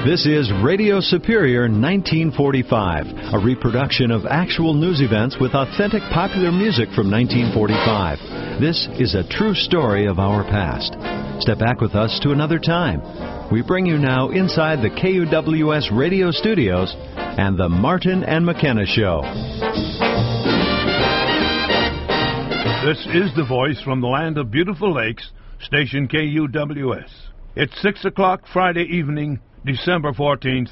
This is Radio Superior 1945, a reproduction of actual news events with authentic popular music from 1945. This is a true story of our past. Step back with us to another time. We bring you now inside the KUWS radio studios and the Martin and McKenna Show. This is the voice from the land of beautiful lakes, station KUWS. It's 6 o'clock Friday evening, December 14th,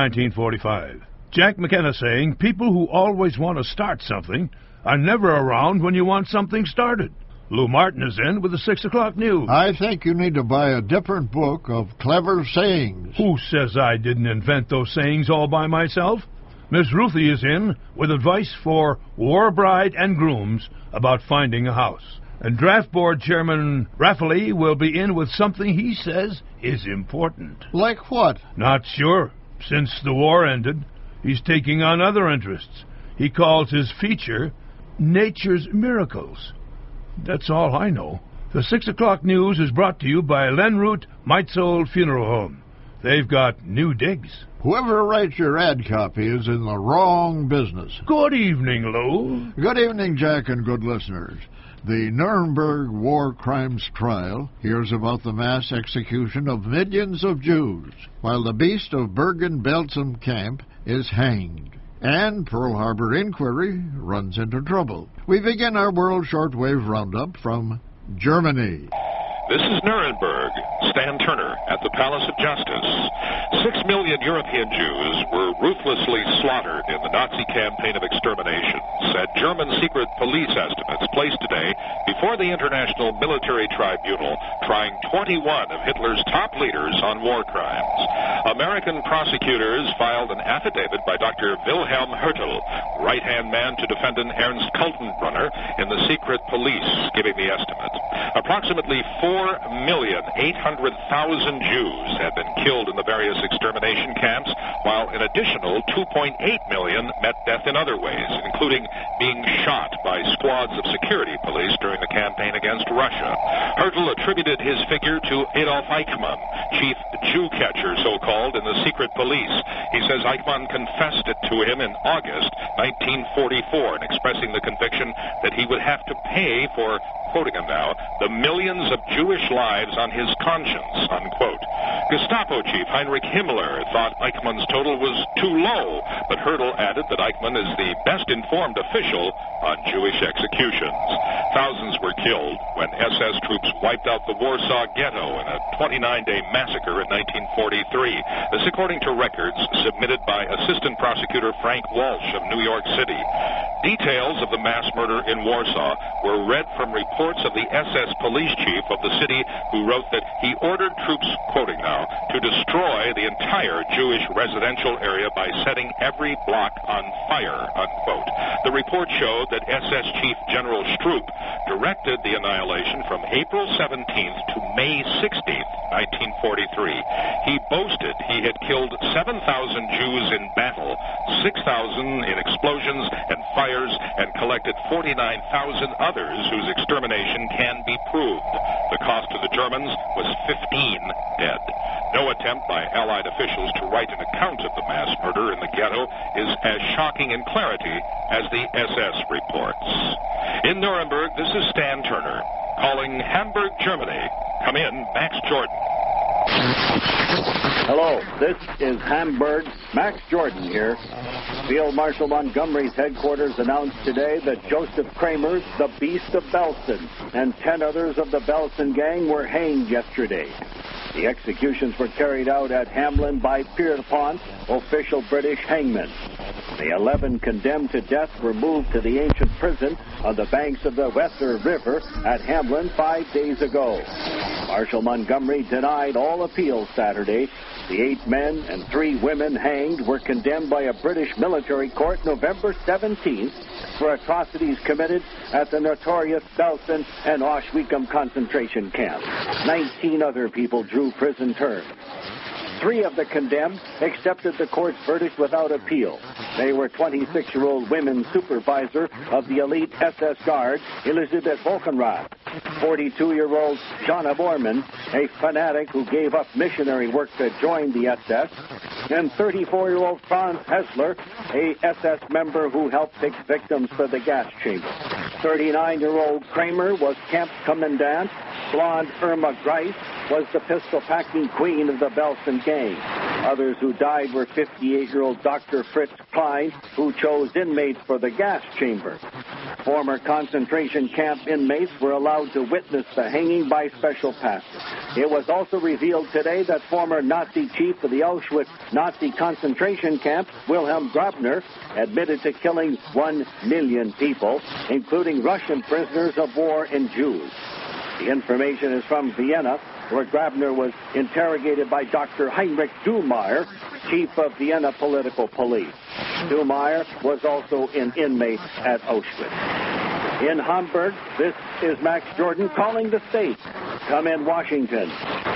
1945. Jack McKenna saying, people who always want to start something are never around when you want something started. Lou Martin is in with the 6 o'clock news. I think you need to buy a different book of clever sayings. Who says I didn't invent those sayings all by myself? Miss Ruthie is in with advice for war bride and grooms about finding a house. And Draft Board Chairman Rafferty will be in with something he says is important. Like what? Not sure. Since the war ended, he's taking on other interests. He calls his feature Nature's Miracles. That's all I know. The 6 o'clock news is brought to you by Lenroot Meitzold Funeral Home. They've got new digs. Whoever writes your ad copy is in the wrong business. Good evening, Lou. Good evening, Jack, and good listeners. The Nuremberg War Crimes Trial hears about the mass execution of millions of Jews, while the beast of Bergen-Belsen camp is hanged. And Pearl Harbor Inquiry runs into trouble. We begin our World Shortwave Roundup from Germany. This is Nuremberg. Stan Turner at the Palace of Justice. 6 million European Jews were ruthlessly slaughtered in the Nazi campaign of extermination, said German secret police estimates placed today before the International Military Tribunal, trying 21 of Hitler's top leaders on war crimes. American prosecutors filed an affidavit by Dr. Wilhelm Hertel, right-hand man to defendant Ernst Kaltenbrunner in the secret police, giving the estimate. Approximately 4,800,000 Jews had been killed in the various extermination camps, while an additional 2.8 million met death in other ways, including being shot by squads of security police during the campaign against Russia. Hertel attributed his figure to Adolf Eichmann, chief Jew catcher, so-called, in the secret police. He says Eichmann confessed it to him in August 1944, and expressing the conviction that he would have to pay for, quoting him now, the millions of Jewish lives on his conscience, unquote. Gestapo chief Heinrich Himmler thought Eichmann's total was too low, but Hertel added that Eichmann is the best-informed official on Jewish executions. Thousands were killed when SS troops wiped out the Warsaw Ghetto in a 29-day massacre in 1943. This according to records submitted by Assistant Prosecutor Frank Walsh of New York City. Details of the mass murder in Warsaw were read from reports of the SS police chief of the city, who wrote that he ordered troops, quoting now, to destroy the entire Jewish residential area by setting every block on fire, unquote. The report showed that SS Chief General Stroop directed the annihilation from April 17th to May 16th, 1943. He boasted he had killed 7,000 Jews in battle, 6,000 in explosions and fires, and collected 49,000 others whose extermination can be proved. The cost to the Germans was 15 dead. No attempt by Allied officials to write an account of the mass murder in the ghetto is as shocking in clarity as the SS reports. In Nuremberg, this is Stan Turner, calling Hamburg, Germany. Come in, Max Jordan. Hello, this is Hamburg. Max Jordan here. Field Marshal Montgomery's headquarters announced today that Joseph Kramer, the Beast of Belsen, and 10 others of the Belsen gang were hanged yesterday. The executions were carried out at Hamlin by Pierrepont, official British hangmen. The 11 condemned to death were moved to the ancient prison on the banks of the Weser River at Hamlin 5 days ago. Marshal Montgomery denied all appeals Saturday. The 8 men and 3 women hanged were condemned by a British military court November 17th for atrocities committed at the notorious Belsen and Auschwitz concentration camps. 19 other people drew prison terms. 3 of the condemned accepted the court's verdict without appeal. They were 26-year-old women supervisor of the elite SS Guard, Elisabeth Volkenrath, 42-year-old Jana Bormann, a fanatic who gave up missionary work to join the SS, and 34-year-old Franz Hessler, a SS member who helped pick victims for the gas chamber. 39-year-old Kramer was camp commandant. Blonde Irma Grice was the pistol-packing queen of the Belsen gang. Others who died were 58-year-old Dr. Fritz Klein, who chose inmates for the gas chamber. Former concentration camp inmates were allowed to witness the hanging by special passes. It was also revealed today that former Nazi chief of the Auschwitz Nazi concentration camp, Wilhelm Grabner, admitted to killing 1 million people, including Russian prisoners of war and Jews. The information is from Vienna, where Grabner was interrogated by Dr. Heinrich Duhmeyer, chief of Vienna political police. Duhmeyer was also an inmate at Auschwitz. In Hamburg, this is Max Jordan calling the state. Come in, Washington.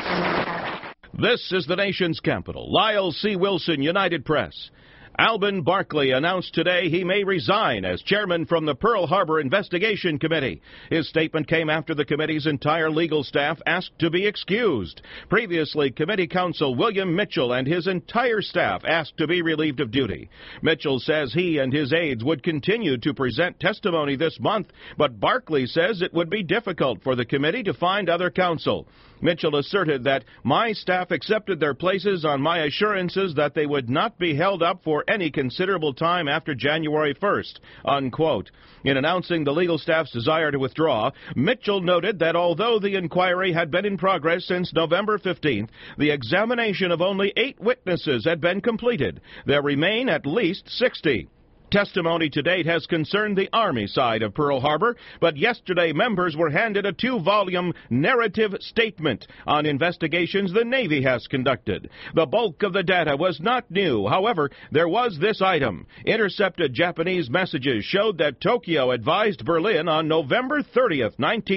This is the nation's capital. Lyle C. Wilson, United Press. Alben Barkley announced today he may resign as chairman from the Pearl Harbor Investigation Committee. His statement came after the committee's entire legal staff asked to be excused. Previously, committee counsel William Mitchell and his entire staff asked to be relieved of duty. Mitchell says he and his aides would continue to present testimony this month, but Barkley says it would be difficult for the committee to find other counsel. Mitchell asserted that my staff accepted their places on my assurances that they would not be held up for any considerable time after January 1st, unquote. In announcing the legal staff's desire to withdraw, Mitchell noted that although the inquiry had been in progress since November 15th, the examination of only 8 witnesses had been completed. There remain at least 60. Testimony to date has concerned the Army side of Pearl Harbor, but yesterday members were handed a 2-volume narrative statement on investigations the Navy has conducted. The bulk of the data was not new. However, there was this item. Intercepted Japanese messages showed that Tokyo advised Berlin on November 30th,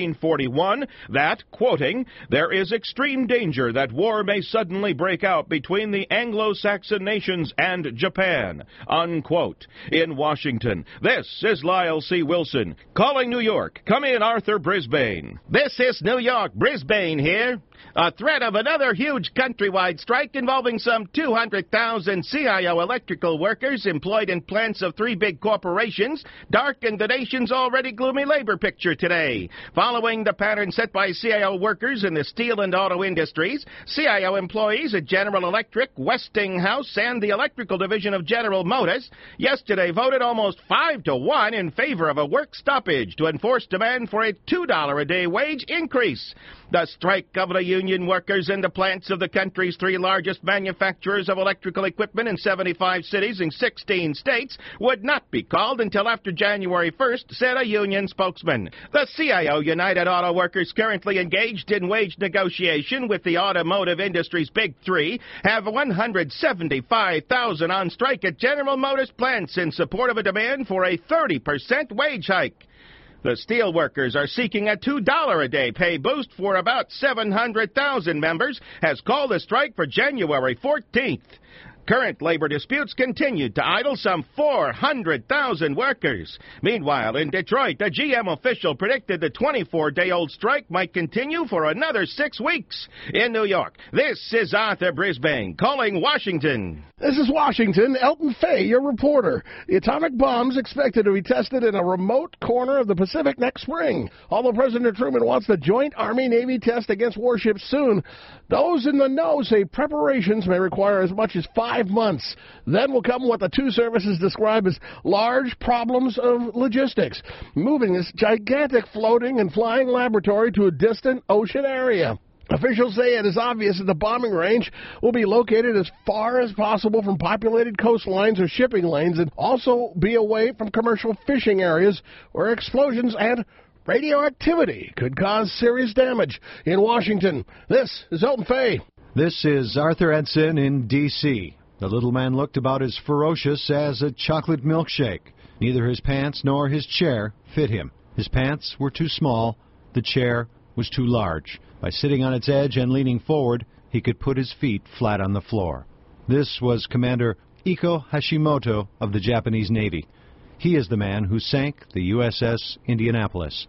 1941, that, quoting, there is extreme danger that war may suddenly break out between the Anglo-Saxon nations and Japan, unquote. In Washington, this is Lyle C. Wilson. Calling New York. Come in, Arthur Brisbane. This is New York. Brisbane here. A threat of another huge countrywide strike involving some 200,000 CIO electrical workers employed in plants of 3 big corporations darkened the nation's already gloomy labor picture today. Following the pattern set by CIO workers in the steel and auto industries, CIO employees at General Electric, Westinghouse, and the electrical division of General Motors yesterday voted almost 5-1 in favor of a work stoppage to enforce demand for a $2 a day wage increase. The strike of the union workers in the plants of the country's 3 largest manufacturers of electrical equipment in 75 cities in 16 states would not be called until after January 1st, said a union spokesman. The CIO United Auto Workers currently engaged in wage negotiation with the automotive industry's big 3 have 175,000 on strike at General Motors plants in support of a demand for a 30% wage hike. The steelworkers are seeking a $2 a day pay boost for about 700,000 members, has called a strike for January 14th. Current labor disputes continued to idle some 400,000 workers. Meanwhile, in Detroit, a GM official predicted the 24-day-old strike might continue for another 6 weeks. In New York, this is Arthur Brisbane, calling Washington. This is Washington. Elton Fay, your reporter. The atomic bomb's expected to be tested in a remote corner of the Pacific next spring. Although President Truman wants the joint Army-Navy test against warships soon, those in the know say preparations may require as much as 5 months. Then will come what the 2 services describe as large problems of logistics, moving this gigantic floating and flying laboratory to a distant ocean area. Officials say it is obvious that the bombing range will be located as far as possible from populated coastlines or shipping lanes and also be away from commercial fishing areas where explosions and radioactivity could cause serious damage. In Washington, this is Elton Fay. This is Arthur Edson in D.C. The little man looked about as ferocious as a chocolate milkshake. Neither his pants nor his chair fit him. His pants were too small. The chair was too large. By sitting on its edge and leaning forward, he could put his feet flat on the floor. This was Commander Iko Hashimoto of the Japanese Navy. He is the man who sank the USS Indianapolis.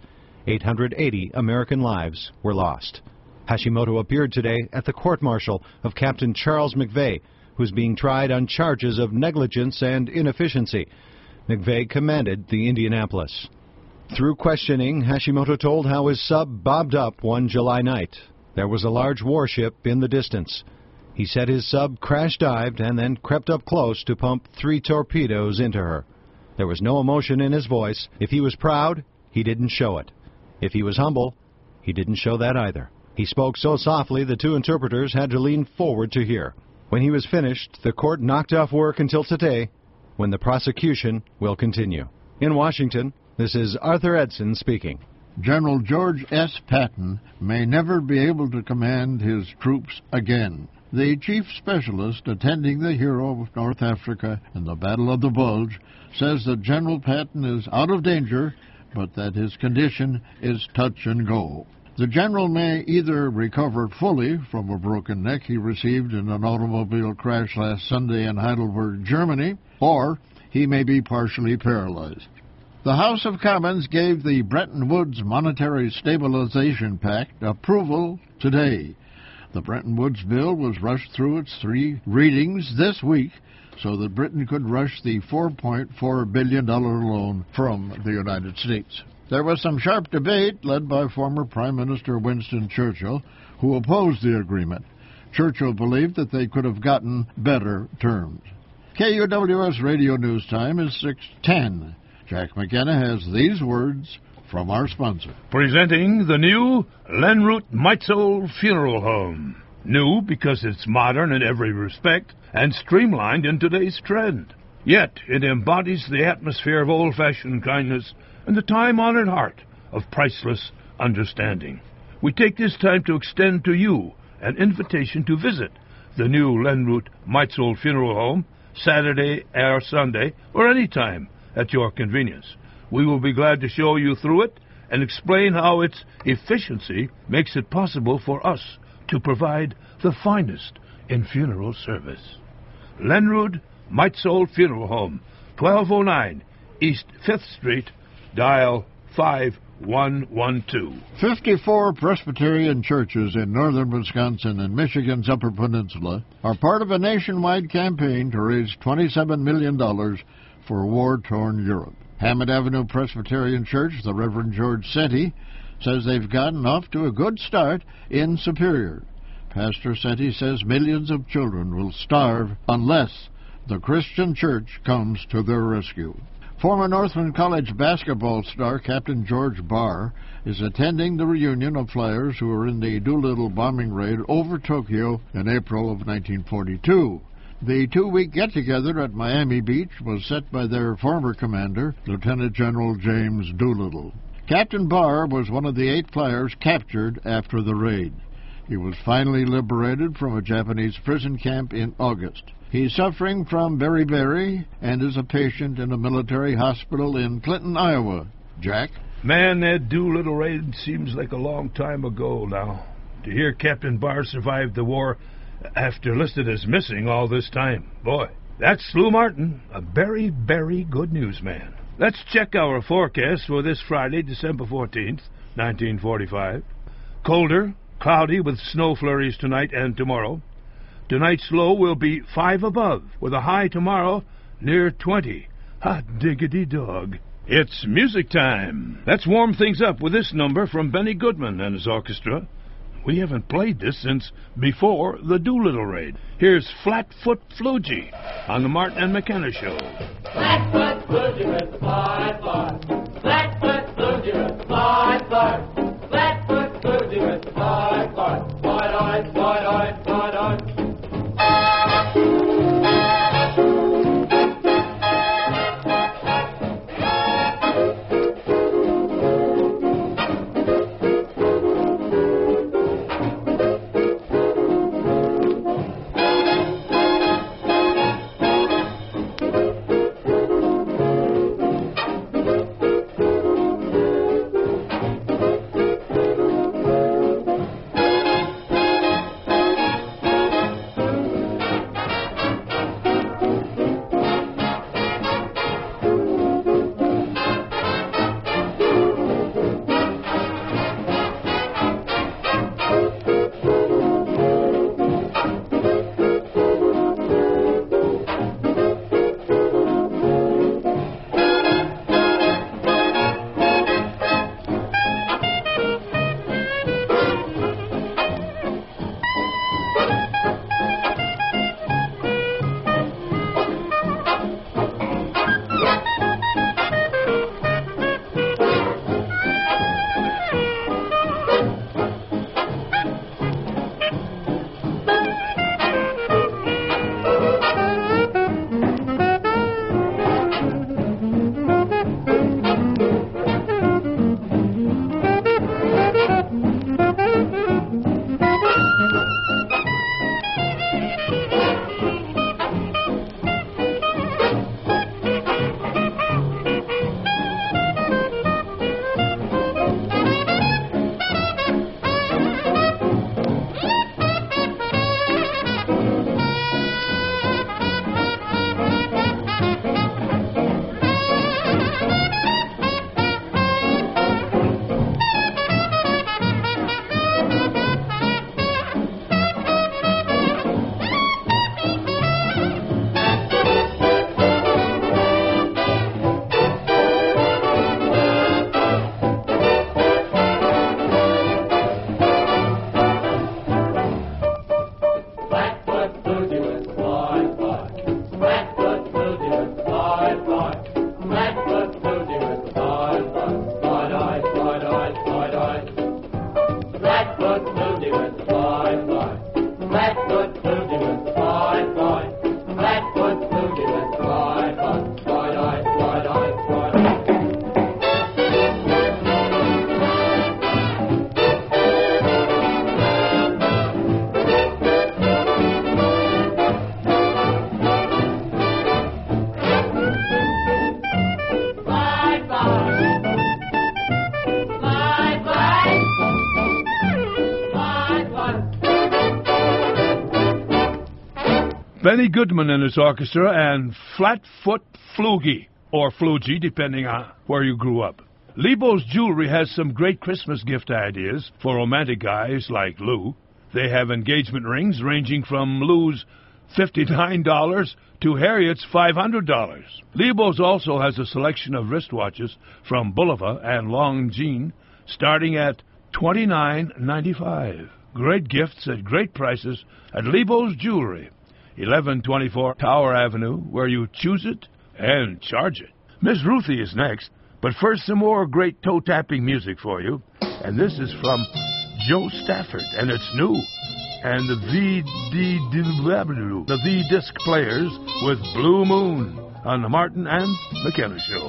880 American lives were lost. Hashimoto appeared today at the court-martial of Captain Charles McVeigh, who's being tried on charges of negligence and inefficiency. McVeigh commanded the Indianapolis. Through questioning, Hashimoto told how his sub bobbed up one July night. There was a large warship in the distance. He said his sub crash-dived and then crept up close to pump 3 torpedoes into her. There was no emotion in his voice. If he was proud, he didn't show it. If he was humble, he didn't show that either. He spoke so softly the 2 interpreters had to lean forward to hear. When he was finished, the court knocked off work until today, when the prosecution will continue. In Washington, this is Arthur Edson speaking. General George S. Patton may never be able to command his troops again. The chief specialist attending the hero of North Africa in the Battle of the Bulge says that General Patton is out of danger, but that his condition is touch and go. The general may either recover fully from a broken neck he received in an automobile crash last Sunday in Heidelberg, Germany, or he may be partially paralyzed. The House of Commons gave the Bretton Woods Monetary Stabilization Pact approval today. The Bretton Woods bill was rushed through its 3 readings this week so that Britain could rush the $4.4 billion loan from the United States. There was some sharp debate led by former Prime Minister Winston Churchill, who opposed the agreement. Churchill believed that they could have gotten better terms. KUWS Radio News Time is 6:10. Jack McKenna has these words from our sponsor. Presenting the new Lenroot Meitzold Funeral Home. New because it's modern in every respect and streamlined in today's trend. Yet it embodies the atmosphere of old-fashioned kindness and the time-honored heart of priceless understanding. We take this time to extend to you an invitation to visit the new Lenroot Meitzold Funeral Home Saturday or Sunday or any time at your convenience. We will be glad to show you through it and explain how its efficiency makes it possible for us to provide the finest in funeral service. Lenroot Meitzold Funeral Home, 1209 East 5th Street, dial 5112. 54 Presbyterian churches in northern Wisconsin and Michigan's Upper Peninsula are part of a nationwide campaign to raise $27 million for war-torn Europe. Hammond Avenue Presbyterian Church, the Reverend George Seti, says they've gotten off to a good start in Superior. Pastor Seti says millions of children will starve unless the Christian church comes to their rescue. Former Northland College basketball star Captain George Barr is attending the reunion of flyers who were in the Doolittle bombing raid over Tokyo in April of 1942. The 2-week get-together at Miami Beach was set by their former commander, Lieutenant General James Doolittle. Captain Barr was one of the 8 flyers captured after the raid. He was finally liberated from a Japanese prison camp in August. He's suffering from beriberi and is a patient in a military hospital in Clinton, Iowa. Jack? Man, that Doolittle raid seems like a long time ago now. To hear Captain Barr survived the war after listed as missing all this time. Boy, that's Lou Martin, a very, very good newsman. Let's check our forecast for this Friday, December 14th, 1945. Colder, cloudy with snow flurries tonight and tomorrow. Tonight's low will be 5 above, with a high tomorrow near 20. Hot diggity dog. It's music time. Let's warm things up with this number from Benny Goodman and his orchestra. We haven't played this since before the Doolittle raid. Here's Flatfoot Floogie on the Martin and McKenna Show. Flatfoot Floogie with the five-bar. Flatfoot Floogie with the five-bar. Flatfoot Floogie with the five-bar. Fight-on, fight-on, fight-on. Benny Goodman and his orchestra, and Flatfoot Floogie, or Floogie, depending on where you grew up. Lebo's Jewelry has some great Christmas gift ideas for romantic guys like Lou. They have engagement rings ranging from Lou's $59 to Harriet's $500. Lebo's also has a selection of wristwatches from Bulova and Longines starting at $29.95. Great gifts at great prices at Lebo's Jewelry, 1124 Tower Avenue, where you choose it and charge it. Miss Ruthie is next, but first some more great toe-tapping music for you. And this is from Joe Stafford, and it's new. And the V-Disc Players with Blue Moon on the Martin and McKenna Show.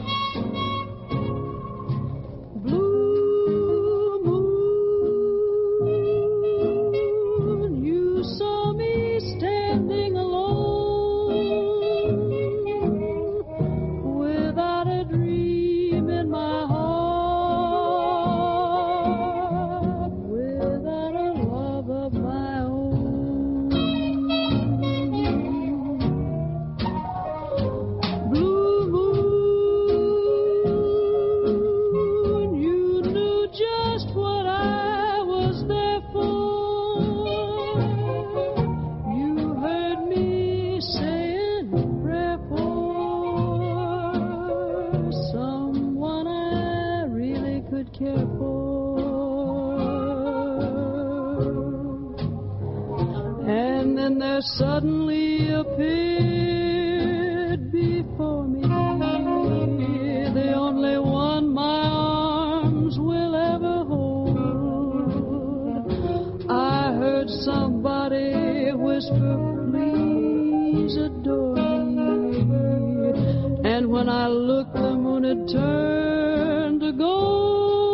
Suddenly appeared before me, the only one my arms will ever hold. I heard somebody whisper, please adore me, and when I looked, the moon had turned to gold.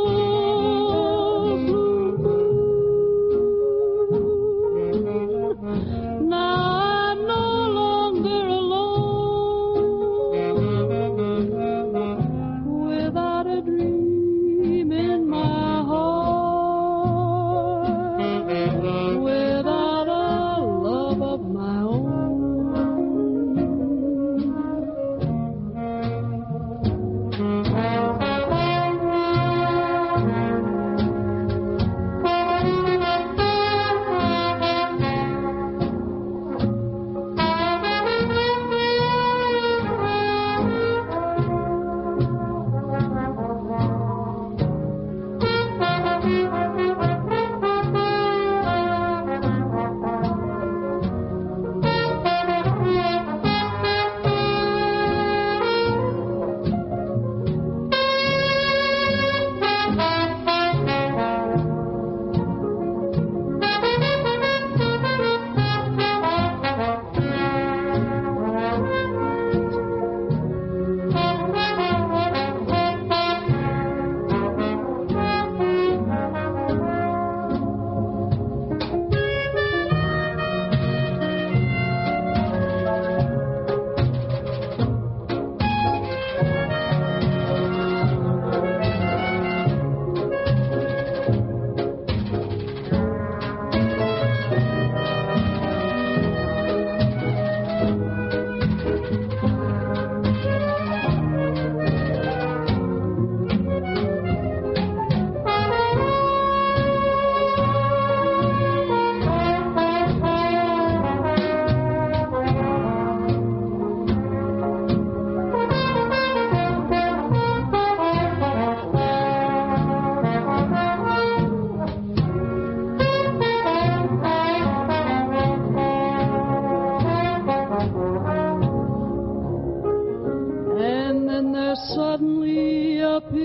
Suddenly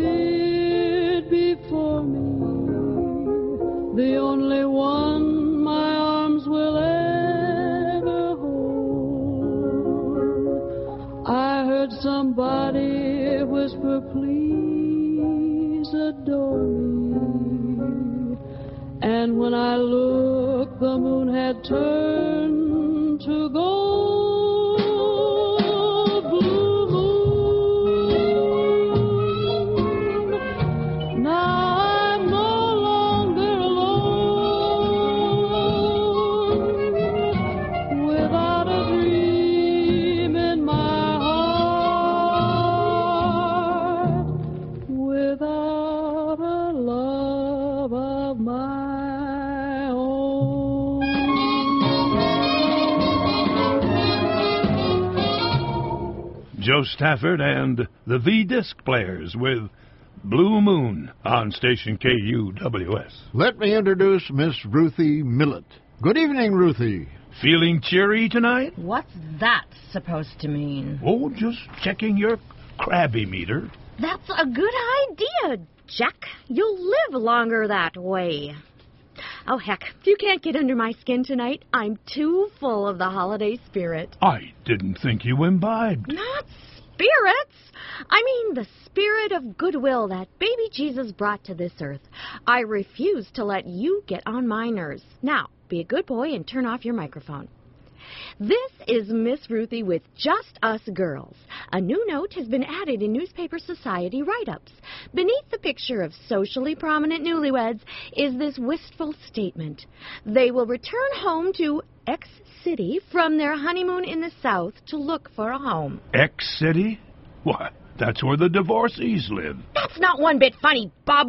appeared before me, the only one my arms will ever hold. I heard somebody whisper, please adore me, and when I looked, the moon had turned to gold. Without Joe Stafford and the V-Disc Players with Blue Moon on station KUWS. Let me introduce Miss Ruthie Millett. Good evening, Ruthie. Feeling cheery tonight? What's that supposed to mean? Oh, just checking your crabby meter. That's a good idea, Jack. You'll live longer that way. Oh, heck, if you can't get under my skin tonight, I'm too full of the holiday spirit. I didn't think you imbibed. Not spirits. I mean the spirit of goodwill that baby Jesus brought to this earth. I refuse to let you get on my nerves. Now, be a good boy and turn off your microphone. This is Miss Ruthie with Just Us Girls. A new note has been added in Newspaper Society write-ups. Beneath the picture of socially prominent newlyweds is this wistful statement. They will return home to X City from their honeymoon in the South to look for a home. X City? Why, that's where the divorcees live. That's not one bit funny, Bob.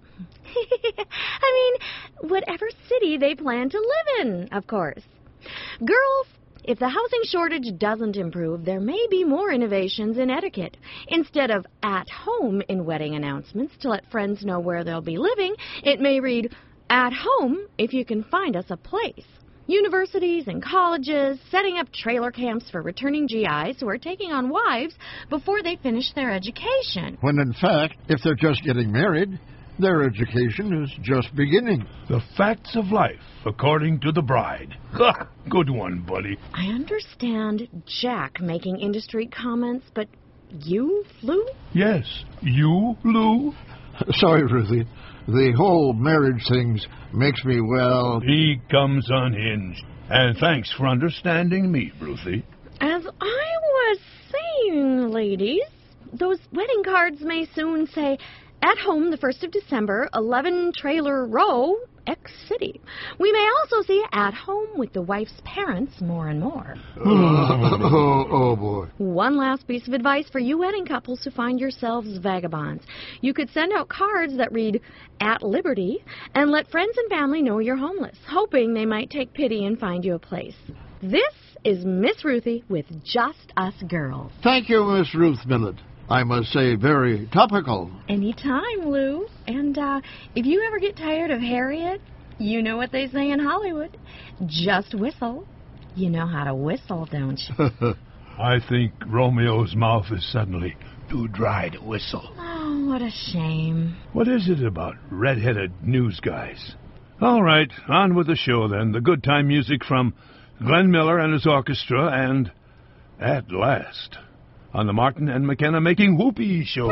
I mean, whatever city they plan to live in, of course. Girls, if the housing shortage doesn't improve, there may be more innovations in etiquette. Instead of at home in wedding announcements to let friends know where they'll be living, it may read, at home if you can find us a place. Universities and colleges setting up trailer camps for returning GIs who are taking on wives before they finish their education. When in fact, if they're just getting married, their education is just beginning. The facts of life, according to the bride. Ha! Good one, buddy. I understand Jack making industry comments, but you, Lou? Yes, you, Lou? Sorry, Ruthie. The whole marriage thing makes me, well... He comes unhinged. And thanks for understanding me, Ruthie. As I was saying, ladies, those wedding cards may soon say... At home, the 1st of December, 11 Trailer Row, X City. We may also see at home with the wife's parents more and more. Oh, boy. One last piece of advice for you wedding couples who find yourselves vagabonds. You could send out cards that read, at liberty, and let friends and family know you're homeless, hoping they might take pity and find you a place. This is Miss Ruthie with Just Us Girls. Thank you, Miss Ruth Millett. I must say, very topical. Anytime, Lou. And if you ever get tired of Harriet, you know what they say in Hollywood. Just whistle. You know how to whistle, don't you? I think Romeo's mouth is suddenly too dry to whistle. Oh, what a shame. What is it about red-headed news guys? All right, on with the show then. The good time music from Glenn Miller and his orchestra and At Last on the Martin and McKenna Making Whoopee Show.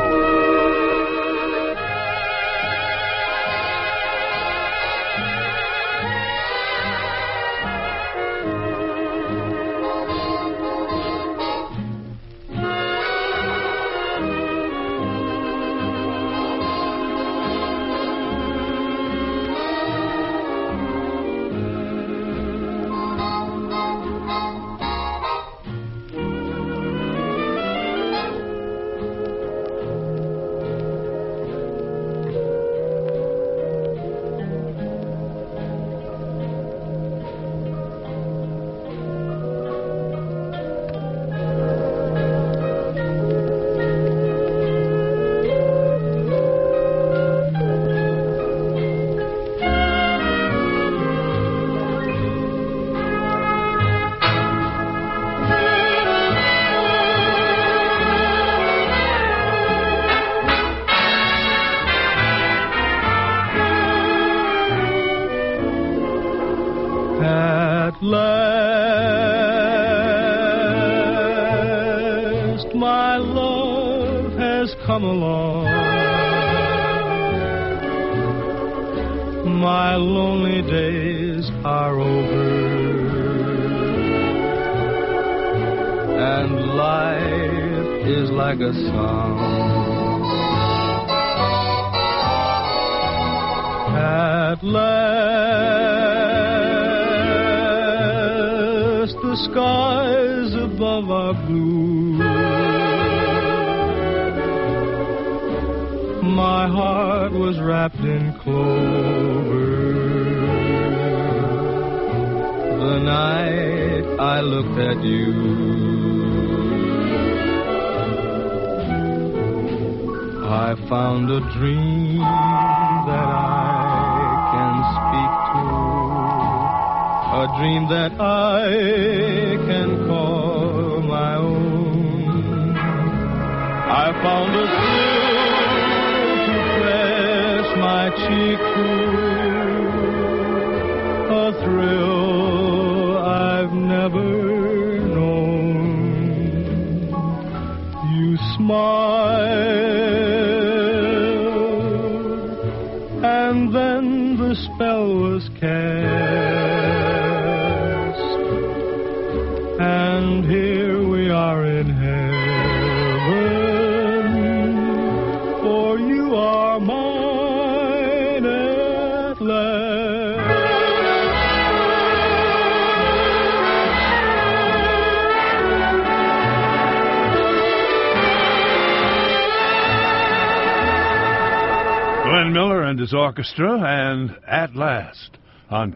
At last, my love has come along. My lonely days are over, and life is like a song. At last, the skies above are blue. My heart was wrapped in clover the night I looked at you. I found a dream that I can speak to, a dream that I can call my own. I found a thrill to press my cheek to, a thrill I've never known. You smiled, and then the spell was cast, and here we are in heaven, for you are mine at last. Glenn Miller and his orchestra, and At Last on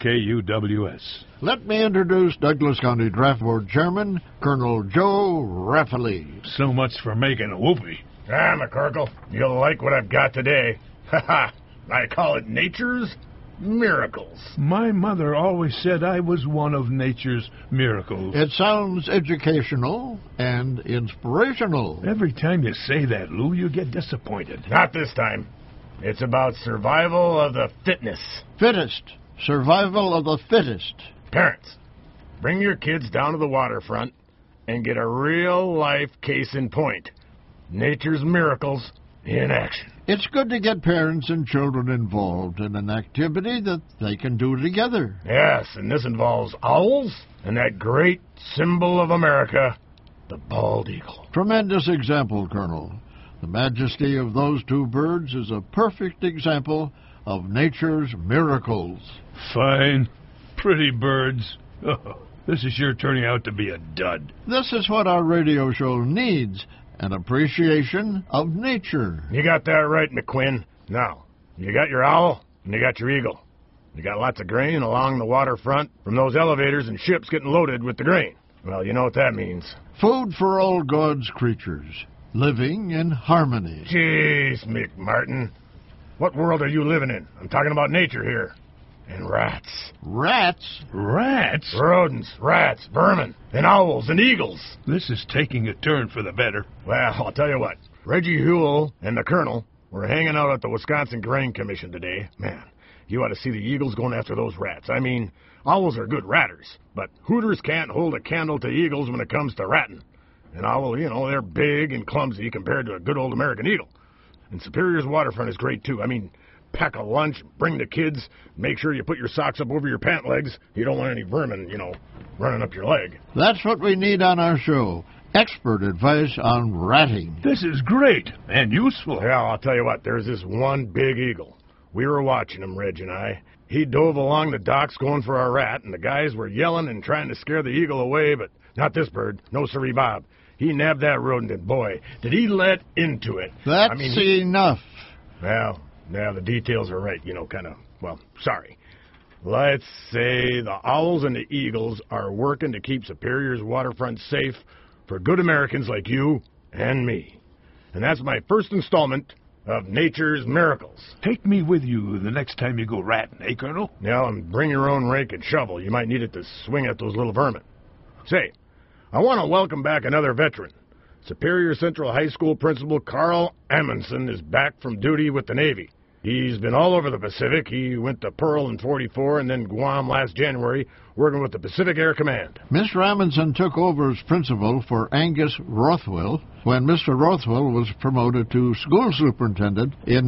KUWS. Let me introduce Douglas County Draft Board Chairman, Colonel Joe Rafferty. So much for making a whoopee. McCorkle, you'll like what I've got today. Ha! I call it Nature's Miracles. My mother always said I was one of nature's miracles. It sounds educational and inspirational. Every time you say that, Lou, you get disappointed. Not this time. It's about survival of the fitness. Fittest. Survival of the fittest. Parents, bring your kids down to the waterfront and get a real-life case in point. Nature's Miracles in action. It's good to get parents and children involved in an activity that they can do together. Yes, and this involves owls and that great symbol of America, the bald eagle. Tremendous example, Colonel. The majesty of those two birds is a perfect example of nature's miracles. Fine. Pretty birds. Oh, this is sure turning out to be a dud. This is what our radio show needs, an appreciation of nature. You got that right, McQuinn. Now, you got your owl and you got your eagle. You got lots of grain along the waterfront from those elevators and ships getting loaded with the grain. Well, you know what that means. Food for all God's creatures, living in harmony. Jeez, Mick Martin. What world are you living in? I'm talking about nature here. And rats. Rats? Rats? Rodents, rats, vermin, and owls and eagles. This is taking a turn for the better. Well, I'll tell you what. Reggie Huell and the Colonel were hanging out at the Wisconsin Grain Commission today. Man, you ought to see the eagles going after those rats. I mean, owls are good ratters, but hooters can't hold a candle to eagles when it comes to ratting. An owl, you know, they're big and clumsy compared to a good old American eagle. And Superior's waterfront is great, too. I mean, pack a lunch, bring the kids, make sure you put your socks up over your pant legs. You don't want any vermin, you know, running up your leg. That's what we need on our show. Expert advice on ratting. This is great and useful. Yeah, I'll tell you what, there's this one big eagle. We were watching him, Reg and I. He dove along the docks going for our rat, and the guys were yelling and trying to scare the eagle away, but not this bird. No, sirree, Bob. He nabbed that rodent, and boy, did he let into it. That's enough. Well, yeah, the details are right, you know, kind of, well, sorry. Let's say the owls and the eagles are working to keep Superior's waterfront safe for good Americans like you and me. And that's my first installment of Nature's Miracles. Take me with you the next time you go ratting, eh, Colonel? Yeah, and bring your own rake and shovel. You might need it to swing at those little vermin. Say, I want to welcome back another veteran. Superior Central High School Principal Carl Amundsen is back from duty with the Navy. He's been all over the Pacific. He went to Pearl in '44 and then Guam last January, working with the Pacific Air Command. Mr. Amundsen took over as principal for Angus Rothwell when Mr. Rothwell was promoted to school superintendent in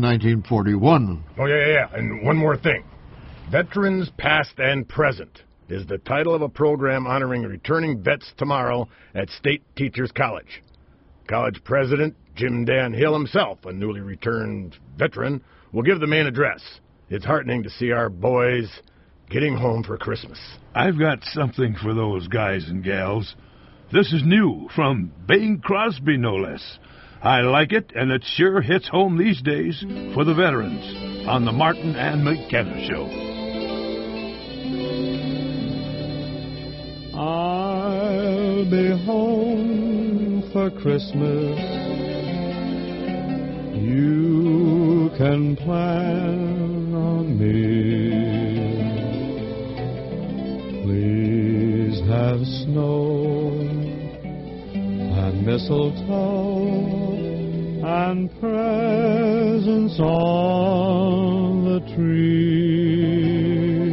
1941. Oh, yeah. And one more thing. Veterans Past and Present is the title of a program honoring returning vets tomorrow at State Teachers College. College President Jim Dan Hill himself, a newly returned veteran, will give the main address. It's heartening to see our boys getting home for Christmas. I've got something for those guys and gals. This is new from Bing Crosby, no less. I like it, and it sure hits home these days for the veterans on the Martin and McKenna Show. I'll be home for Christmas. You can plan on me. Please have snow and mistletoe and presents on the tree.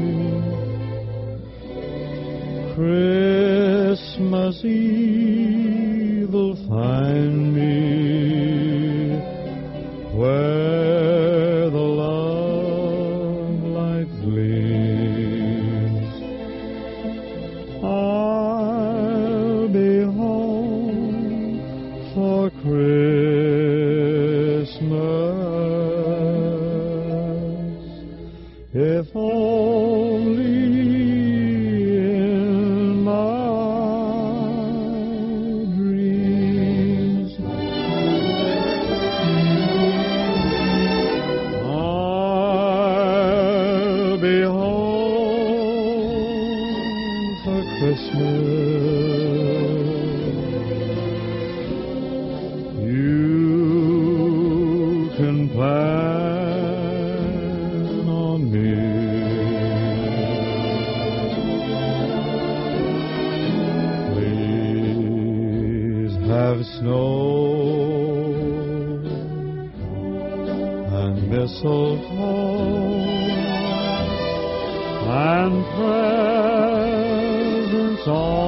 Christmas Eve will find me where the love light gleams. I'll be home for Christmas, if only in my dreams. I'll be home for Christmas. You can plan on me. Please have snow and mistletoe and presents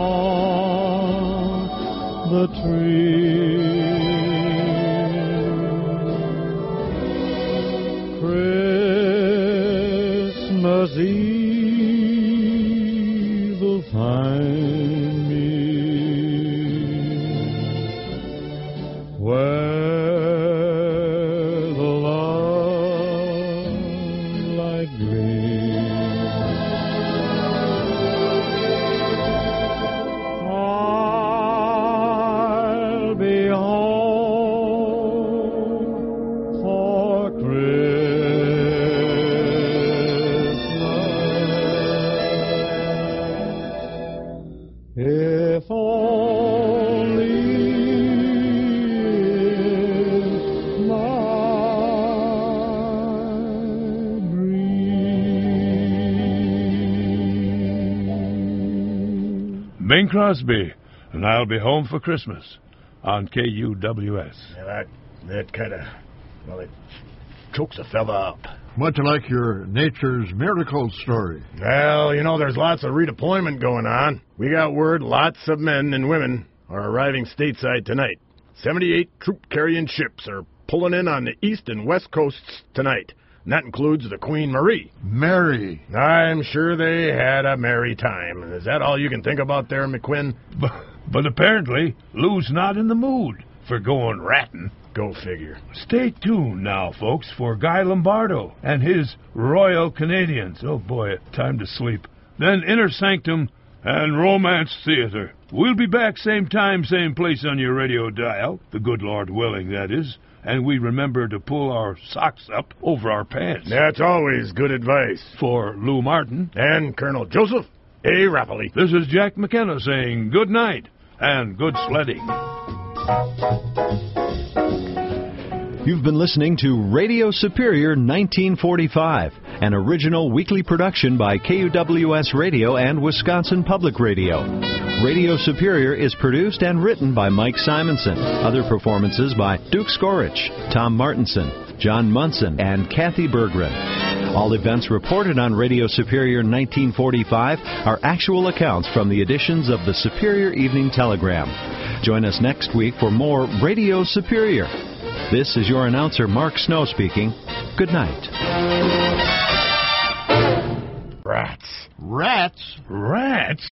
on the tree. Christmas Eve will find me where the love light gleams. I'll be home for Christmas, if only in my dreams. Bing Crosby, and I'll be home for Christmas on KUWS. Yeah, that kind of, well, it chokes a fella up. Much like your Nature's Miracle story. Well, you know, there's lots of redeployment going on. We got word lots of men and women are arriving stateside tonight. 78 troop-carrying ships are pulling in on the east and west coasts tonight. And that includes the Queen Marie. Mary. I'm sure they had a merry time. Is that all you can think about there, McQuinn? But apparently, Lou's not in the mood for going ratting. Go figure. Stay tuned now, folks, for Guy Lombardo and his Royal Canadians. Oh, boy, time to sleep. Then Inner Sanctum and Romance Theater. We'll be back same time, same place on your radio dial, the good Lord willing, that is, and we remember to pull our socks up over our pants. That's always good advice. For Lou Martin and Colonel Joseph A. Rapoli. This is Jack McKenna saying good night and good sledding. You've been listening to Radio Superior 1945, an original weekly production by KUWS Radio and Wisconsin Public Radio. Radio Superior is produced and written by Mike Simonson. Other performances by Duke Skorich, Tom Martinson, John Munson, and Kathy Berggren. All events reported on Radio Superior 1945 are actual accounts from the editions of the Superior Evening Telegram. Join us next week for more Radio Superior. This is your announcer, Mark Snow, speaking. Good night. Rats. Rats? Rats?